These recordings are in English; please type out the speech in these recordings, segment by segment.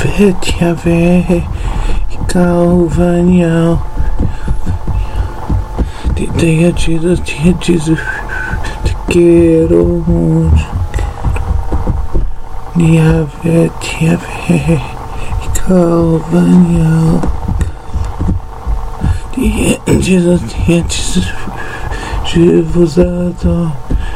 Yavé, Calvaniel. Dear Jesus, te quero muito. Yavé, Calvaniel. Dear Jesus, je vous adore.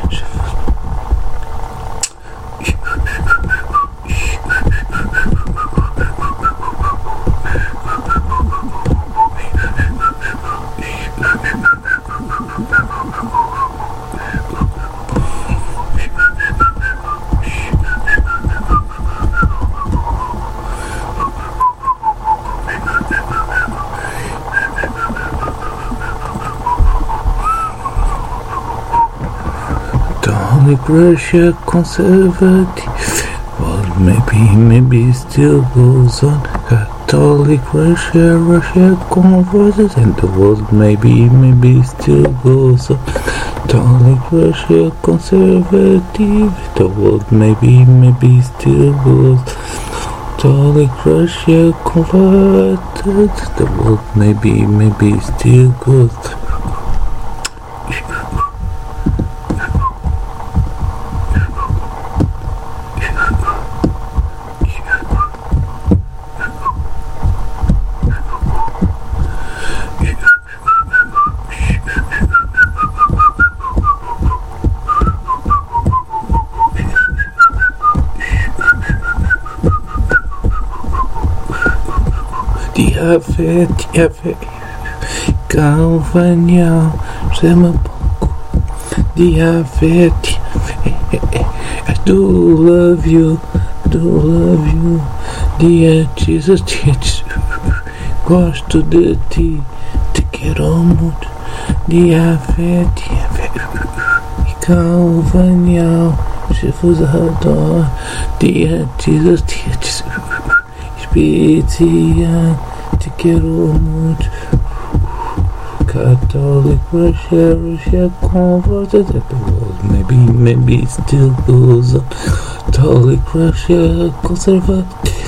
Catholic Russia conservative, well, maybe still goes on. Catholic Russia converted, and the world maybe still goes on. Catholic Russia conservative, the world maybe still goes. Catholic Russia converted, the world maybe still goes. Yavé, Calvaniel, j'aime beaucoup. Yavé, I do love you. Dear Jesus, gosto de ti, te quero muito. Yavé, Calvaniel, je vous adore. Dear Jesus, Espírito, te quero muito. Catholic Russia converted, the world maybe still goes on. Catholic Russia conservative,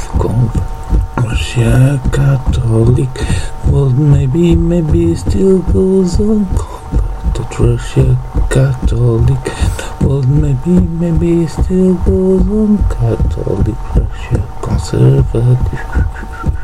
Russia Catholic, world maybe still goes on. Converted Russia Catholic, world maybe still goes on. Catholic Russia conservative.